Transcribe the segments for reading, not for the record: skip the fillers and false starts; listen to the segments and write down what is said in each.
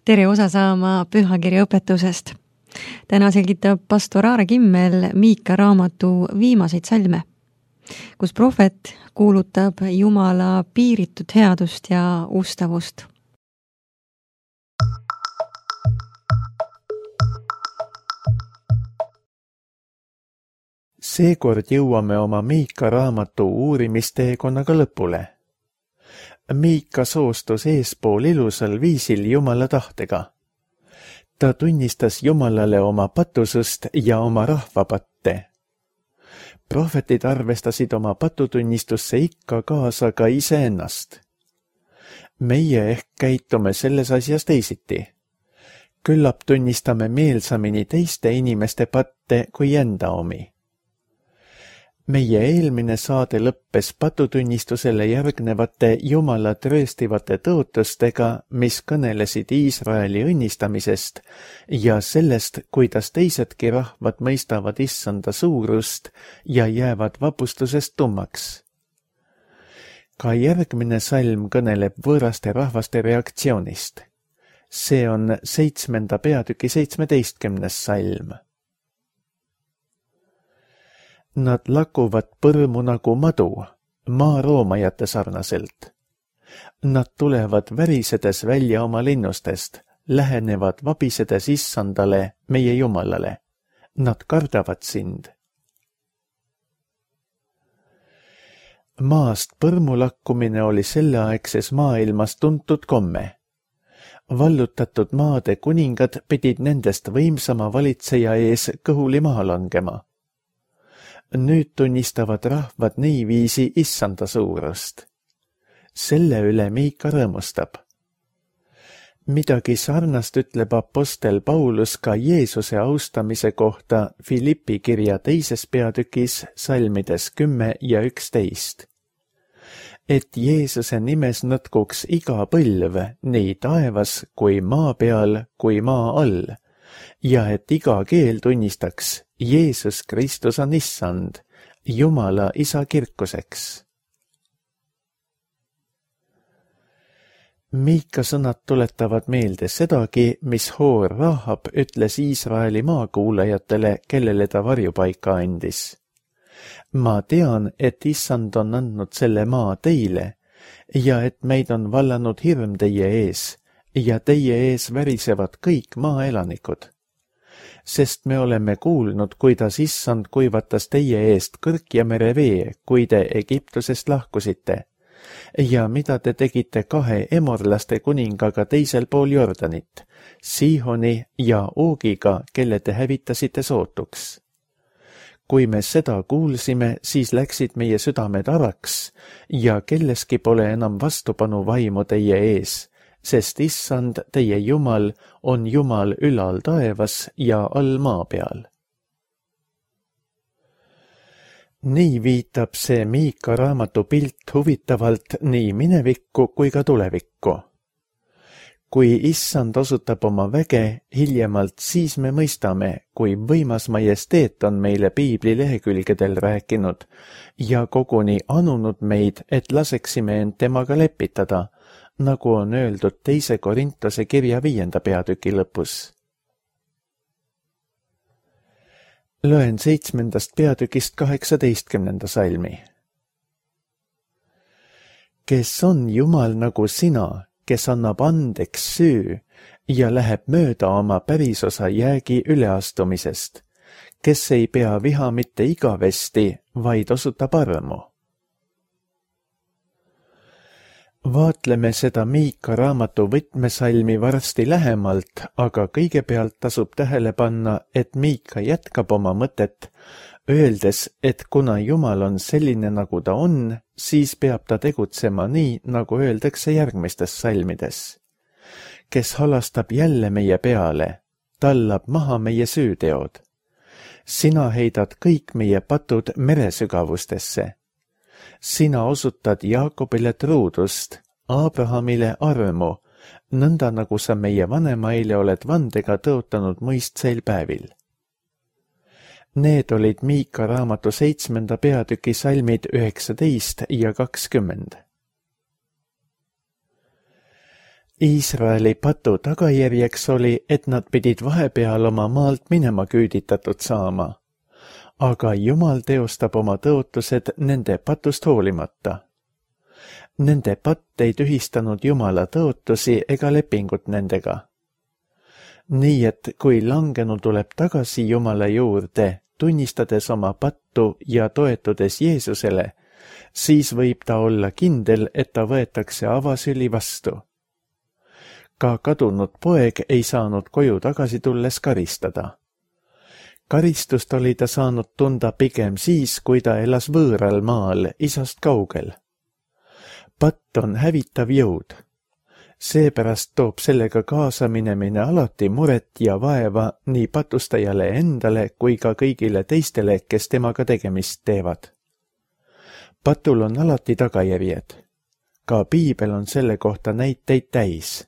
tere osa saama pühakirja õpetusest. Täna selgitab pastor Aare Kimmel Miika raamatu viimaseid salme, kus prohvet kuulutab Jumala piiritud headust ja ustavust. Seekord jõuame oma Miika raamatu uurimisteekonnaga lõpule. Miika soostus eespool ilusal viisil Jumala tahtega. Ta tunnistas Jumalale oma patusust ja oma rahva patte. Prohvetid arvestasid oma patutunnistusse ikka kaasa ka iseennast. Meie ehk käitume selles asjas teisiti. Küllap tunnistame meelsamini teiste inimeste patte kui enda omi. Meie eelmine saade lõppes patutunnistusele järgnevate Jumala trööstivate tõotustega, mis kõnelesid Iisraeli õnnistamisest ja sellest, kuidas teisedki rahvad mõistavad Issanda suurust ja jäävad vapustusest tummaks. Ka järgmine salm kõneleb võõraste rahvaste reaktsioonist. See on 7. peatüki 17. salm. Nad lakuvad põrmu nagu madu, maaroomajate sarnaselt. Nad tulevad värisedes välja oma linnustest, lähenevad vabisedes Issandale, meie Jumalale. Nad kardavad sind. Maast põrmu lakkumine oli selleaegses maailmas tuntud komme. Vallutatud maade kuningad pidid nendest võimsama valitseja ees kõhuli maha langema. Nüüd tunnistavad rahvad niiviisi Issanda suurust. Selle üle Miika rõõmustab. Midagi sarnast ütleb apostel Paulus ka Jeesuse austamise kohta Filippi kirja 2. peatükis salmides 10 ja 11. Et Jeesuse nimes nõtkuks iga põlv, nii taevas kui maa peal kui maa all, ja et iga keel tunnistaks, Jeesus Kristus on Issand, Jumala Isa kirkuseks. Miika sõnad tuletavad meelde sedagi, mis Hoor Rahab ütles Iisraeli maakuulajatele, kellele ta varjupaika andis. Ma tean, et Issand on andnud selle maa teile ja et meid on vallanud hirm teie ees ja teie ees värisevad kõik maaelanikud. Sest me oleme kuulnud, kuidas Issand kuivatas teie eest kõrk ja merevee, kui te Egiptusest lahkusite, ja mida te tegite 2 emorlaste kuningaga teisel pool Jordanit, Sihoni ja Oogiga, kelle te hävitasite sootuks. Kui me seda kuulsime, siis läksid meie südamed araks ja kelleski pole enam vastupanu vaimu teie ees, sest Issand, teie Jumal, on Jumal ülal taevas ja all maa peal. Nii viitab see Miika raamatu pilt huvitavalt nii minevikku kui ka tulevikku. Kui Issand osutab oma väge, hiljemalt siis me mõistame, kui võimas majesteet on meile piibli lehekülgedel rääkinud ja koguni anunud meid, et laseksime end temaga lepitada, nagu on öeldud 2. Korintuse kirja 5. peatüki lõpus. Loen 7. peatükist 18. salmi. Kes on Jumal nagu sina, kes annab andeks süü ja läheb mööda oma pärisosa jäägi üleastumisest, kes ei pea viha mitte igavesti, vaid osutab armu. Vaatleme seda Miika raamatu võtmesalmi varsti lähemalt, aga kõigepealt tasub tähele panna, et Miika jätkab oma mõtet, öeldes, et kuna Jumal on selline, nagu ta on, siis peab ta tegutsema nii, nagu öeldakse järgmistes salmides. Kes halastab jälle meie peale, tallab maha meie süüteod. Sina heidad kõik meie patud meresügavustesse. Sina osutad Jaakobile truudust, Abrahamile armu, nõnda nagu sa meie vanemaile oled vandega tõotanud mõistseil päevil. Need olid Miika raamatu 7. peatüki salmid 19 ja 20. Iisraeli patu tagajärjeks oli, et nad pidid vahepeal oma maalt minema küüditatud saama. Aga Jumal teostab oma tõotused nende patust hoolimata. Nende patt ei tühistanud Jumala tõotusi ega lepingut nendega. Nii et kui langenu tuleb tagasi Jumala juurde, tunnistades oma pattu ja toetudes Jeesusele, siis võib ta olla kindel, et ta võetakse avasüli vastu. Ka kadunud poeg ei saanud koju tagasi tulles karistada. Karistust oli ta saanud tunda pigem siis, kui ta elas võõral maal, isast kaugel. Patt on hävitav jõud. Seepärast toob sellega kaasa minemine alati muret ja vaeva nii patustajale endale kui ka kõigile teistele, kes temaga tegemist teevad. Patul on alati tagajärjed. Ka piibel on selle kohta näiteid täis.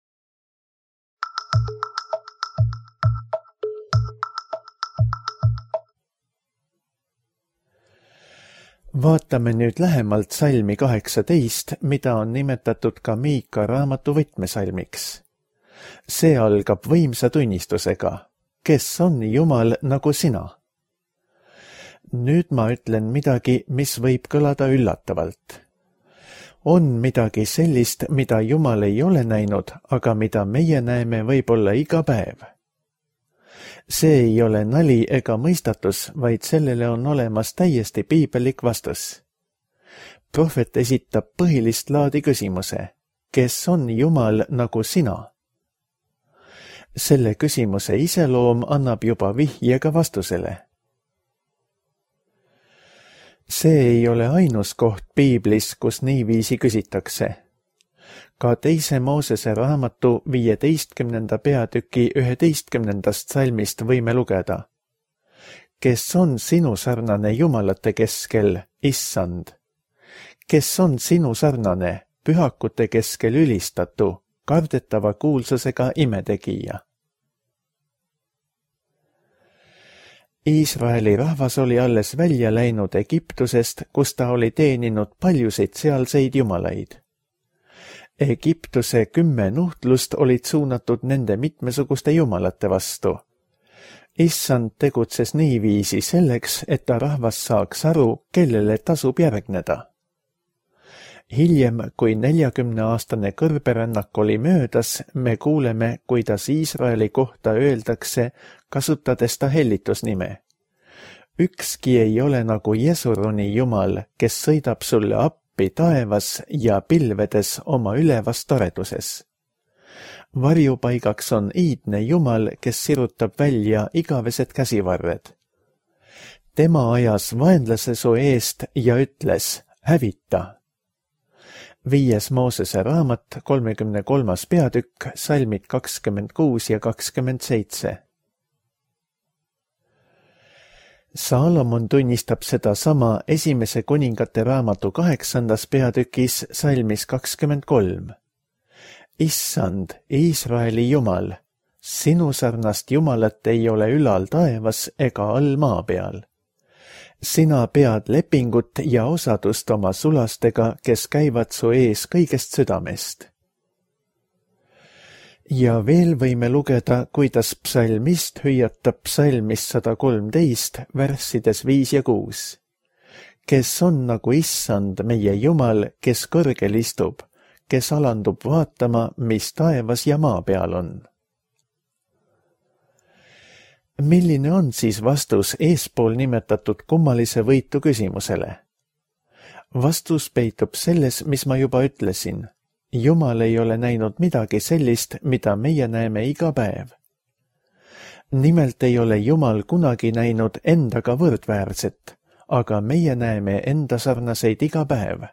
Vaatame nüüd lähemalt salmi 18, mida on nimetatud ka Miika raamatu võtmesalmiks. See algab võimsa tunnistusega, kes on Jumal nagu sina. Nüüd ma ütlen midagi, mis võib kõlada üllatavalt. On midagi sellist, mida Jumal ei ole näinud, aga mida meie näeme võib-olla iga päev. See ei ole nali ega mõistatus, vaid sellele on olemas täiesti piibelik vastus. Prohvet esitab põhilist laadi küsimuse, kes on Jumal nagu sina? Selle küsimuse iseloom annab juba vihje ka vastusele. See ei ole ainus koht piiblis, kus niiviisi küsitakse. Ka teise Moosese raamatu 15. peatüki 11. salmist võime lugeda. Kes on sinu sarnane jumalate keskel, issand? Kes on sinu sarnane, pühakute keskel ülistatu, kardetava kuulsusega imetegija? Iisraeli rahvas oli alles välja läinud Egiptusest, kus ta oli teeninud paljusid sealseid jumalaid. Egiptuse 10 nuhtlust olid suunatud nende mitmesuguste jumalate vastu. Issand tegutses niiviisi selleks, et ta rahvas saaks aru, kellele tasub järgneda. Hiljem, kui 40-aastane kõrberännak oli möödas, me kuuleme, kuidas Iisraeli kohta öeldakse, kasutades ta hellitusnime. Ükski ei ole nagu Jesuruni jumal, kes sõidab sulle appi taevas ja pilvedes oma ülevas toreduses. Varjupaigaks on iidne jumal, kes sirutab välja igavesed käsivarred. Tema ajas vaenlase su eest ja ütles, hävita. 5. Moosese raamat, 33. peatükk, salmid 26 ja 27. Saalomon tunnistab seda sama esimese kuningate raamatu 8. peatükis salmis 23. Issand, Iisraeli jumal, sinu sarnast jumalat ei ole ülal taevas ega all maa peal. Sina pead lepingut ja osadust oma sulastega, kes käivad su ees kõigest südamest. Ja veel võime lugeda, kuidas psalmist hüüatab psalmis 113, värssides 5 ja 6. Kes on nagu issand, meie jumal, kes kõrgel istub, kes alandub vaatama, mis taevas ja maa peal on. Milline on siis vastus eespool nimetatud kummalise võitu küsimusele? Vastus peitub selles, mis ma juba ütlesin. Jumal ei ole näinud midagi sellist, mida meie näeme iga päev. Nimelt ei ole Jumal kunagi näinud endaga võrdväärset, aga meie näeme enda sarnaseid iga päev.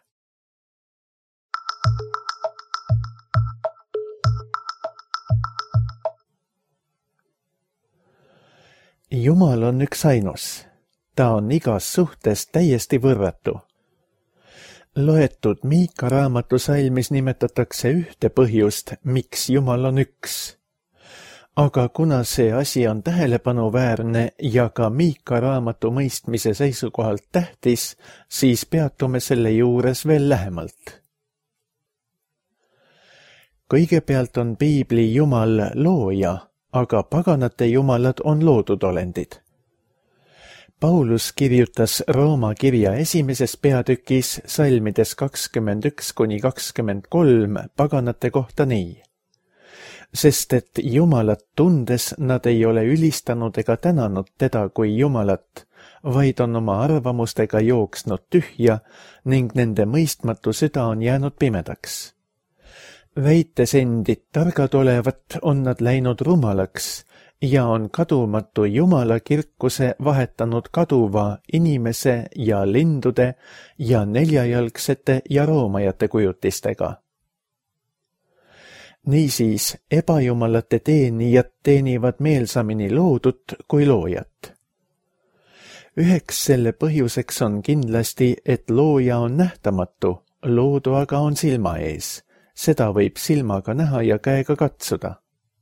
Jumal on üks ainus. Ta on igas suhtes täiesti võrratu. Loetud Miika raamatu salmis nimetatakse ühte põhjust, miks Jumal on üks. Aga kuna see asi on tähelepanuväärne ja ka Miika raamatu mõistmise seisukohalt tähtis, siis peatume selle juures veel lähemalt. kõigepealt on piibli Jumal looja, aga paganate jumalad on loodud olendid. Paulus kirjutas Rooma kirja 1. peatükis salmides 21–23 paganate kohta nii. Sest et Jumalat tundes nad ei ole ülistanud ega tänanud teda kui Jumalat, vaid on oma arvamustega jooksnud tühja ning nende mõistmatu süda on jäänud pimedaks. Väites endid targad olevat, on nad läinud rumalaks ja on kadumatu Jumala kirkuse vahetanud kaduva inimese ja lindude ja neljajalgsete ja roomajate kujutistega. Niisiis, ebajumalate teenijad teenivad meelsamini loodut kui loojat. Üheks selle põhjuseks on kindlasti, et looja on nähtamatu, loodu aga on silma ees. Seda võib silmaga näha ja käega katsuda.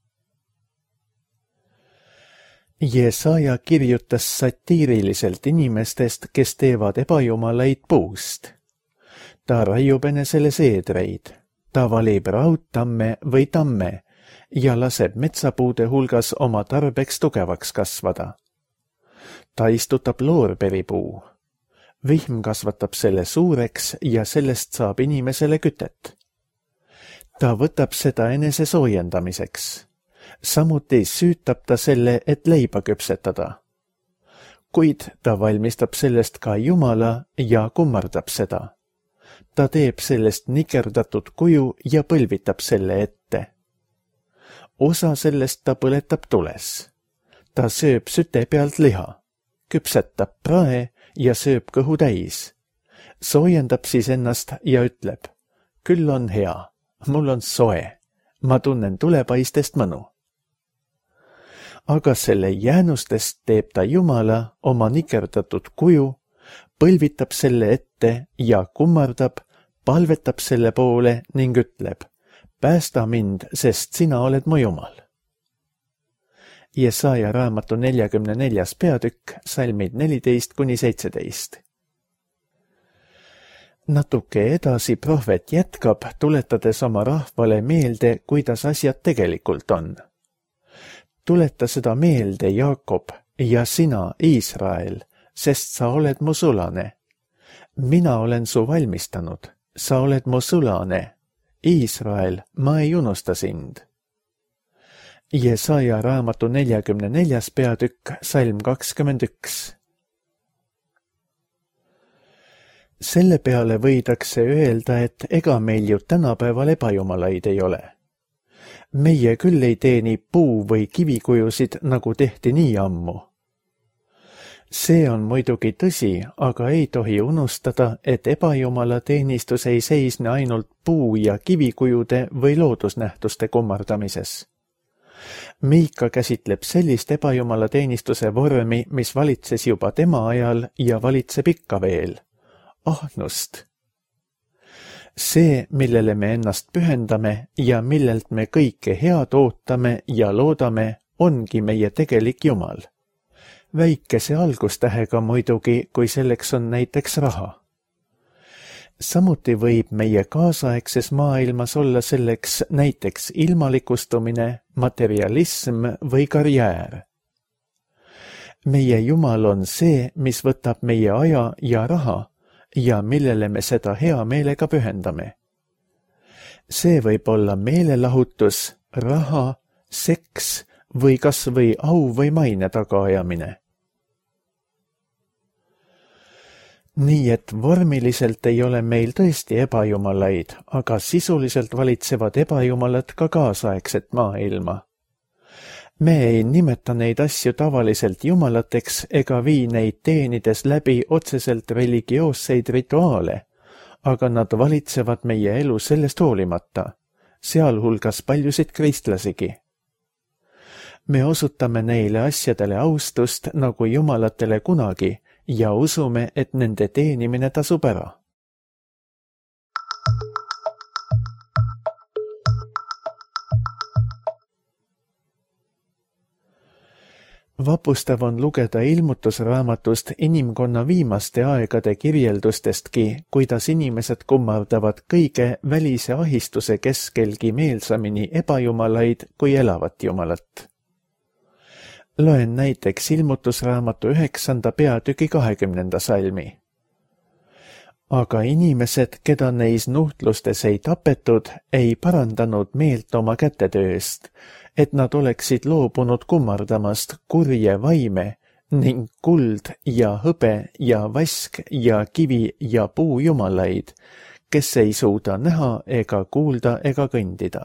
Jesaja kirjutas satiiriliselt inimestest, kes teevad ebajumalaid puust. Ta raiub enesele seedreid, ta valib raudtamme või tamme ja laseb metsapuude hulgas oma tarbeks tugevaks kasvada. Ta istutab loorberipuu. Vihm kasvatab selle suureks ja sellest saab inimesele kütet. Ta võtab seda enese soojendamiseks. Samuti süütab ta selle, et leiba küpsetada. Kuid ta valmistab sellest ka Jumala ja kummardab seda. Ta teeb sellest nikerdatud kuju ja põlvitab selle ette. Osa sellest ta põletab tules. Ta sööb süte pealt liha, küpsetab prae ja sööb kõhu täis. Soojendab siis ennast ja ütleb, küll on hea. Mul on soe, ma tunnen tulepaistest mõnu. Aga selle jäänustest teeb ta Jumala oma nikerdatud kuju, põlvitab selle ette ja kummardab, palvetab selle poole ning ütleb, päästa mind, sest sina oled mu Jumal. Jesaja raamatu 44. peatükk, salmid 14–17. Natuke edasi prohvet jätkab, tuletades oma rahvale meelde, kuidas asjad tegelikult on. Tuleta seda meelde, Jaakob, ja sina, Iisrael, sest sa oled mu sulane. Mina olen su valmistanud, sa oled mu sulane. Iisrael, ma ei unusta sind. Jesaja raamatu 44. peatükk, salm 21. Selle peale võidakse öelda, et ega meil ju tänapäeval ebajumalaid ei ole. Meie küll ei teeni puu- või kivikujusid, nagu tehti nii ammu. See on muidugi tõsi, aga ei tohi unustada, et ebajumala teenistus ei seisne ainult puu- ja kivikujude või loodusnähtuste kummardamises. Miika käsitleb sellist ebajumala teenistuse vormi, mis valitses juba tema ajal ja valitseb ikka veel. Ahnust. See, millele me ennast pühendame ja millelt me kõike head ootame ja loodame, ongi meie tegelik Jumal. Väikese algustähega muidugi, kui selleks on näiteks raha. Samuti võib meie kaasaegses maailmas olla selleks näiteks ilmalikustumine, materialism või karjäär. Meie Jumal on see, mis võtab meie aja ja raha, ja millele me seda hea meelega pühendame. See võib olla meelelahutus, raha, seks või kas või au või maine tagaajamine. Nii et vormiliselt ei ole meil tõesti ebajumalaid, aga sisuliselt valitsevad ebajumalad ka kaasaegset maailma. Me ei nimeta neid asju tavaliselt jumalateks ega vii neid teenides läbi otseselt religioosseid rituaale, aga nad valitsevad meie elu sellest hoolimata, sealhulgas paljusid kristlasigi. Me osutame neile asjadele austust nagu jumalatele kunagi ja usume, et nende teenimine tasub ära. Vapustav on lugeda ilmutusraamatust inimkonna viimaste aegade kirjeldustestki, kuidas inimesed kummardavad kõige välise ahistuse keskelgi meelsamini ebajumalaid kui elavat jumalat. Loen näiteks ilmutusraamatu 9. peatüki 20. salmi. Aga inimesed, keda neis nuhtlustes ei tapetud, ei parandanud meelt oma kätetööst, et nad oleksid loobunud kummardamast kurje vaime ning kuld ja hõbe ja vask ja kivi ja puu jumalaid, kes ei suuda näha ega kuulda ega kõndida.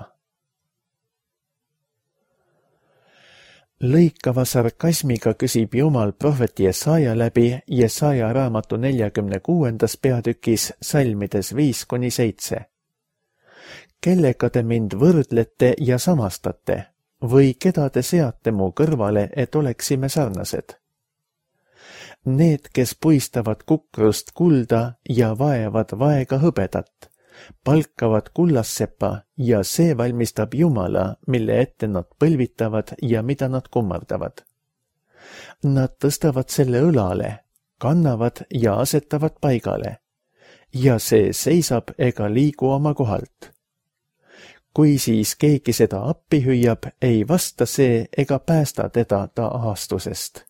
Lõikava sarkasmiga küsib Jumal prohvet Jesaja läbi Jesaja raamatu 46. peatükis salmides 5-7. Kellega te mind võrdlete ja samastate või keda te seate mu kõrvale, et oleksime sarnased? Need, kes puistavad kukrust kulda ja vaevad vaega hõbedat, palkavad kullassepa ja see valmistab Jumala, mille ette nad põlvitavad ja mida nad kummardavad. Nad tõstavad selle õlale, kannavad ja asetavad paigale ja see seisab ega liigu oma kohalt. Kui siis keegi seda appi hüüab, ei vasta see ega päästa teda ta ahastusest.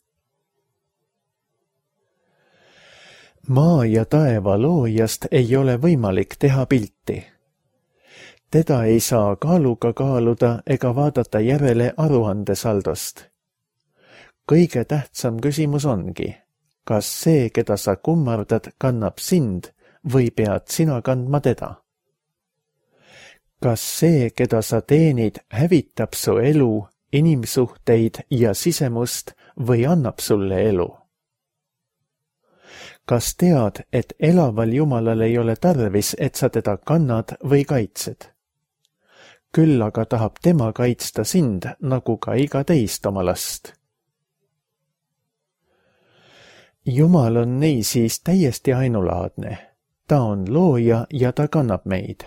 Maa ja taeva loojast ei ole võimalik teha pilti. Teda ei saa kaaluga kaaluda ega vaadata järele aruandesaldost. Kõige tähtsam küsimus ongi, kas see, keda sa kummardad, kannab sind või pead sina kandma teda? Kas see, keda sa teenid, hävitab su elu, inimsuhteid ja sisemust või annab sulle elu? Kas tead, et elaval Jumalal ei ole tarvis, et sa teda kannad või kaitsed? Küll aga tahab tema kaitsta sind, nagu ka iga teist oma last. Jumal on niisiis täiesti ainulaadne. Ta on looja ja ta kannab meid.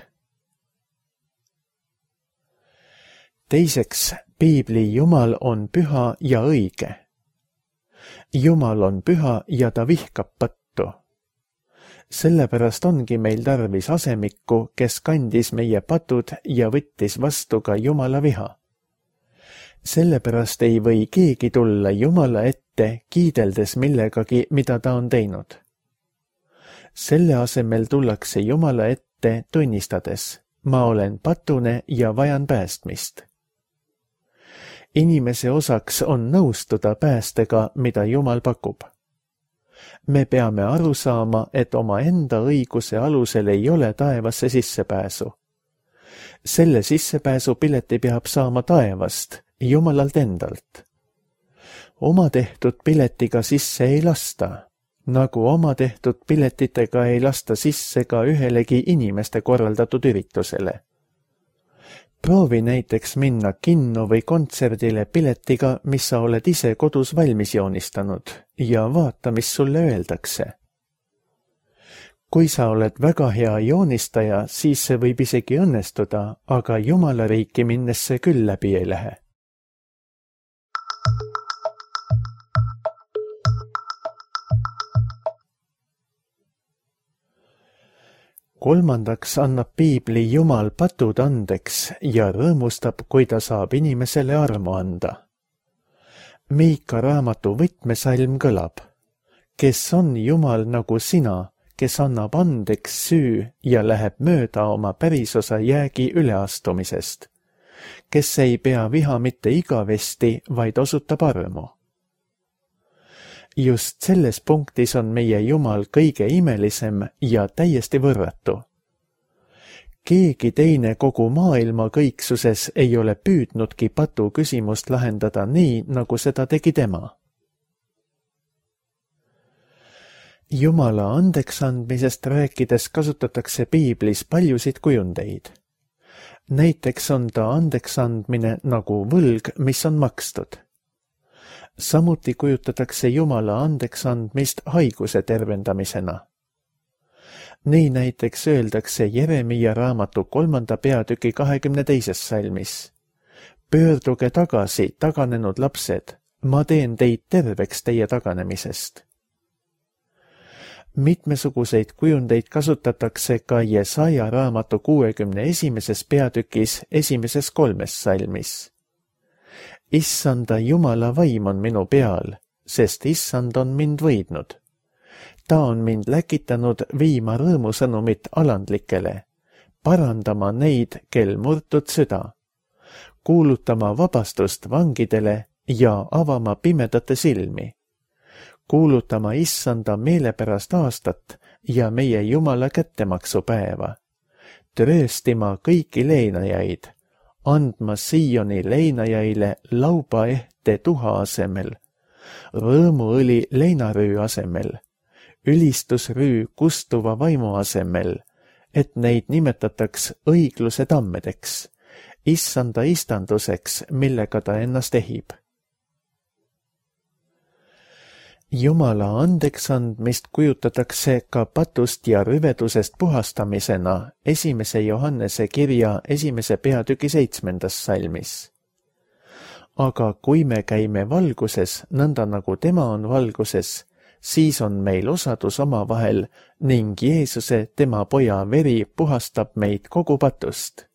Teiseks, piibli Jumal on püha ja õige. Jumal on püha ja ta vihkab pattu. Sellepärast ongi meil tarvis asemikku, kes kandis meie patud ja võttis vastu ka Jumala viha. Sellepärast ei või keegi tulla Jumala ette, kiideldes millegagi, mida ta on teinud. Selle asemel tullakse Jumala ette tunnistades, ma olen patune ja vajan päästmist. Inimese osaks on nõustuda päästega, mida Jumal pakub. Me peame aru saama, et oma enda õiguse alusel ei ole taevasse sissepääsu. Selle sissepääsupileti peab saama taevast, Jumalalt endalt. Oma tehtud piletiga sisse ei lasta, nagu oma tehtud piletitega ei lasta sisse ka ühelegi inimeste korraldatud üritusele. Proovi näiteks minna kinno või kontserdile piletiga, mis sa oled ise kodus valmis joonistanud ja vaata, mis sulle öeldakse. Kui sa oled väga hea joonistaja, siis see võib isegi õnnestuda, aga Jumala riiki minnes see küll läbi ei lähe. Kolmandaks annab piibli Jumal patud andeks ja rõõmustab, kui ta saab inimesele armu anda. Miika raamatu võtmesalm kõlab. Kes on Jumal nagu sina, kes annab andeks süü ja läheb mööda oma pärisosa jäägi üleastumisest, kes ei pea viha mitte igavesti, vaid osutab armu. Just selles punktis on meie Jumal kõige imelisem ja täiesti võrratu. Keegi teine kogu maailma kõiksuses ei ole püüdnudki patu küsimust lahendada nii, nagu seda tegi tema. Jumala andeksandmisest rääkides kasutatakse piiblis paljusid kujundeid. Näiteks on ta andeksandmine nagu võlg, mis on makstud. Samuti kujutatakse Jumala andeksandmist haiguse tervendamisena. Nii näiteks öeldakse Jeremia raamatu 3. peatüki 22. salmis. Pöörduge tagasi, taganenud lapsed, ma teen teid terveks teie taganemisest. Mitmesuguseid kujundeid kasutatakse ka Jesaja raamatu 61. peatükis 1. 3. salmis. Issanda Jumala vaim on minu peal, sest Issand on mind võidnud. Ta on mind läkitanud viima rõõmusõnumit alandlikele, parandama neid, kel murtud süda, kuulutama vabastust vangidele ja avama pimedate silmi, kuulutama Issanda meelepärast aastat ja meie Jumala kättemaksupäeva, trööstima kõiki leinajaid, andma Sioni leinajaile lauba ehte tuha asemel, rõõmuõli leinarüü asemel, ülistusrüü kustuva vaimu asemel, et neid nimetataks õigluse tammedeks, Issanda istanduseks, millega ta ennast ehib. Jumala andeksandmist kujutatakse ka patust ja rüvedusest puhastamisena 1. Johannese kirja 1. peatüki 7. salmis. Aga kui me käime valguses, nõnda nagu tema on valguses, siis on meil osadus omavahel ning Jeesuse, tema poja veri, puhastab meid kogu patust.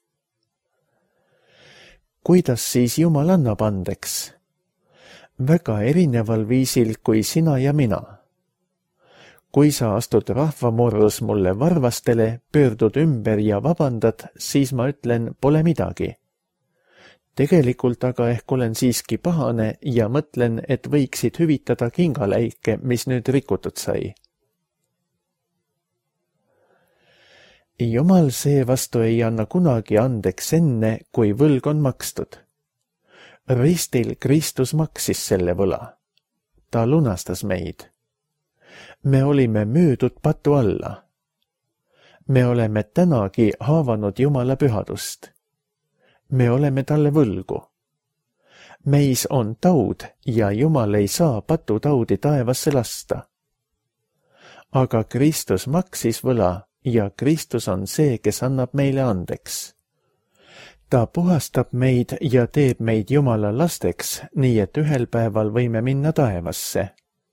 Kuidas siis Jumal annab andeks? Väga erineval viisil kui sina ja mina. Kui sa astud rahvamurrus mulle varvastele, pöördud ümber ja vabandad, siis ma ütlen, pole midagi. Tegelikult aga ehk olen siiski pahane ja mõtlen, et võiksid hüvitada kingaläike, mis nüüd rikutud sai. Jumal seevastu ei anna kunagi andeks enne, kui võlg on makstud. Ristil Kristus maksis selle võla. Ta lunastas meid. Me olime müüdud patu alla. Me oleme tänagi haavanud Jumala pühadust. Me oleme talle võlgu. Meis on taud ja Jumal ei saa patutaudi taevasse lasta. Aga Kristus maksis võla ja Kristus on see, kes annab meile andeks. Ta puhastab meid ja teeb meid Jumala lasteks, nii et ühel päeval võime minna taevasse.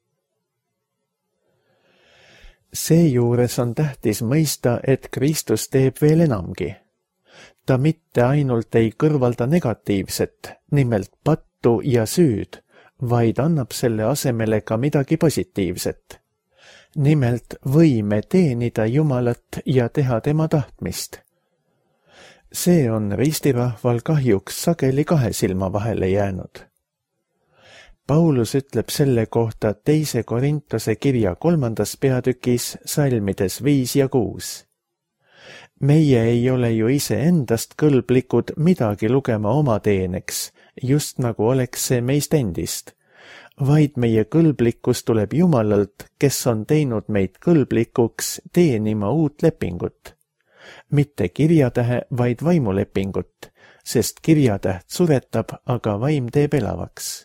Seejuures on tähtis mõista, et Kristus teeb veel enamgi. Ta mitte ainult ei kõrvalda negatiivset, nimelt pattu ja süüd, vaid annab selle asemele ka midagi positiivset. Nimelt võime teenida Jumalat ja teha tema tahtmist. See on ristirahval kahjuks sageli kahe silma vahele jäänud. Paulus ütleb selle kohta 2. Korintuse kirja 3. peatükis salmides 5 ja 6. Meie ei ole ju iseendast kõlblikud midagi lugema oma teeneks, just nagu oleks see meist endist, vaid meie kõlblikkus tuleb Jumalalt, kes on teinud meid kõlblikuks teenima uut lepingut. Mitte kirjatähe, vaid vaimulepingut, sest kirjatäht suretab, aga vaim teeb elavaks.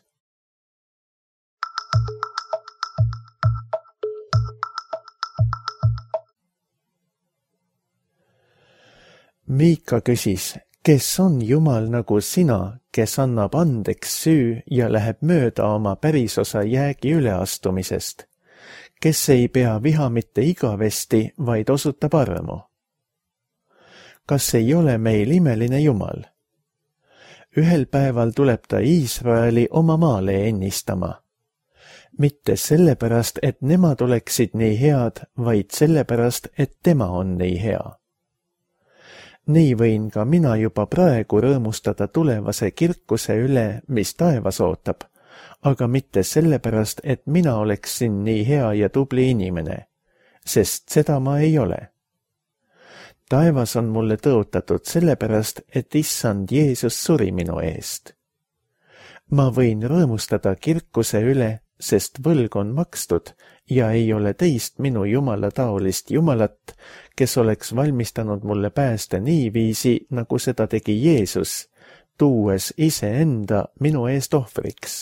Miika küsis, kes on Jumal nagu sina, kes annab andeks süü ja läheb mööda oma pärisosa jäägi üleastumisest, kes ei pea viha mitte igavesti, vaid osutab armu. Kas ei ole meil imeline Jumal? Ühel päeval tuleb ta Iisraeli oma maale ennistama. Mitte sellepärast, et nemad oleksid nii head, vaid sellepärast, et tema on nii hea. Nii võin ka mina juba praegu rõõmustada tulevase kirkuse üle, mis taevas ootab, aga mitte sellepärast, et mina oleksin nii hea ja tubli inimene, sest seda ma ei ole. Taevas on mulle tõotatud sellepärast, et Issand Jeesus suri minu eest. Ma võin rõõmustada kirkuse üle, sest võlg on makstud ja ei ole teist minu Jumala taolist Jumalat, kes oleks valmistanud mulle pääste niiviisi, nagu seda tegi Jeesus, tuues iseenda minu eest ohvriks.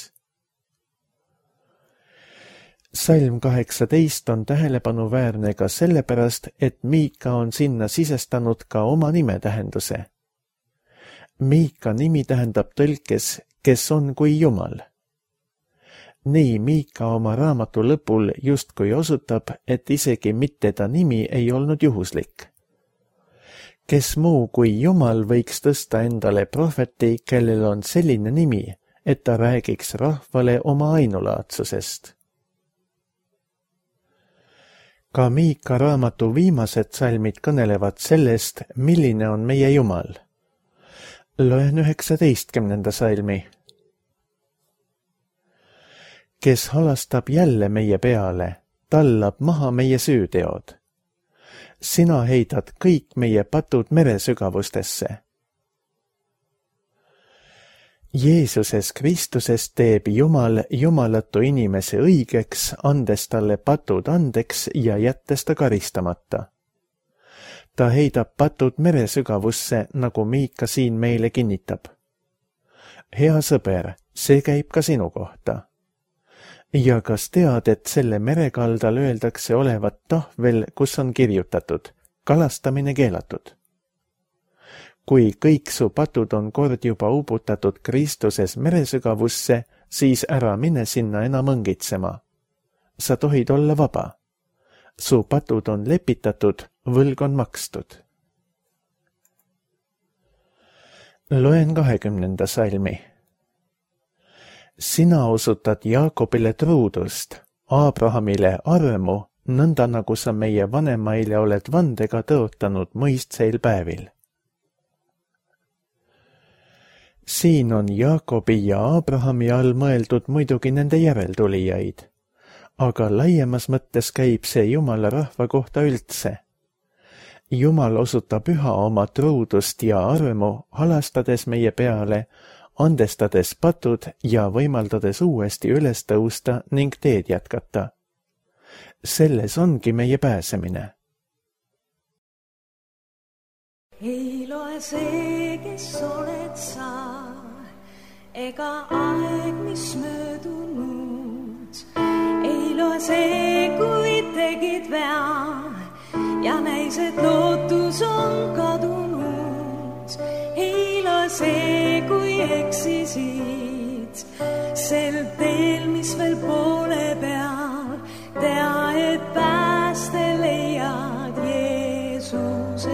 Salm 18 on tähelepanuväärne ka sellepärast, et Miika on sinna sisestanud ka oma nimetähenduse. Miika nimi tähendab tõlkes, kes on kui Jumal. Nii Miika oma raamatu lõpul justkui osutab, et isegi mitte ta nimi ei olnud juhuslik. Kes muu kui Jumal võiks tõsta endale prohveti, kellel on selline nimi, et ta räägiks rahvale oma ainulaadsusest. Ka Miika raamatu viimased salmid kõnelevad sellest, milline on meie Jumal. Loen 19. salmi. Kes halastab jälle meie peale, tallab maha meie süüteod. Sina heidad kõik meie patud meresügavustesse. Jeesuses Kristuses teeb Jumal jumalatu inimese õigeks, andes talle patud andeks ja jättes ta karistamata. Ta heidab patud meresügavusse, nagu Miika siin meile kinnitab. Hea sõber, see käib ka sinu kohta. Ja kas tead, et selle merekaldal öeldakse olevat tahvel, kus on kirjutatud, kalastamine keelatud? Kui kõik su patud on kord juba uputatud Kristuses meresügavusse, siis ära mine sinna enam õngitsema. Sa tohid olla vaba. Su patud on lepitatud, võlg on makstud. Loen 20. salmi. Sina osutad Jaakobile truudust, Abrahamile armu, nõnda nagu sa meie vanemaile oled vandega tõotanud mõistseil päevil. Siin on Jaakobi ja Abrahami all mõeldud muidugi nende järeltulijaid, aga laiemas mõttes käib see Jumala rahva kohta üldse. Jumal osutab üha oma truudust ja armu, halastades meie peale, andestades patud ja võimaldades uuesti üles tõusta ning teed jätkata. Selles ongi meie pääsemine. Ei loe see, kes oled sa, ega aeg, mis möödunud. Ei loe see, kui tegid vea ja näis, et lootus on kadunud. Ei loe see, kui eksisid sel teel, mis veel poole peal. Tea, et pääste leiad Jeesuse.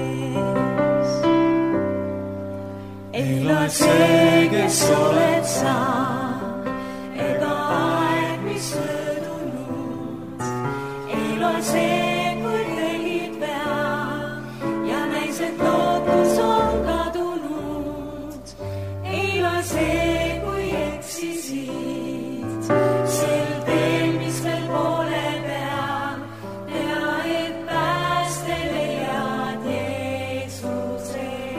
Ei loe see, kes oled sa, ega aeg, mis möödunud. Ei loe see, kui tegid vea ja näis, et lootus on kadunud. Ei loe see, kui eksisid sel teel, mis veel poole peal. Tea, et pääste leiad Jeesuses.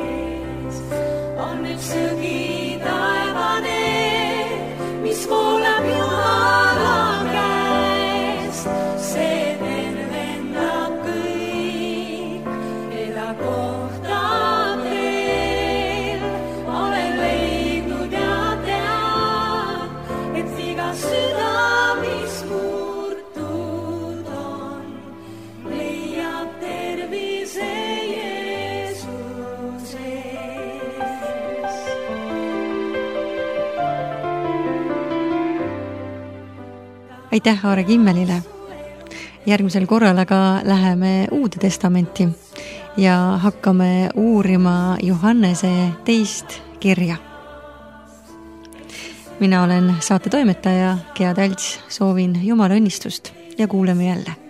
On üks sõgi taevane, mis voolab Jumala käest. See tervendab kõik, keda kohtab veel. Olen leidnud ja tean, et iga süda, mis murtud on, leiab tervise Jeesuses. Aitäh Aare Kimmelile. Järgmisel korral aga läheme Uude Testamenti ja hakkame uurima Johannese 2. kirja. Mina olen saate toimetaja Gea Talts, soovin Jumala õnnistust ja kuuleme jälle.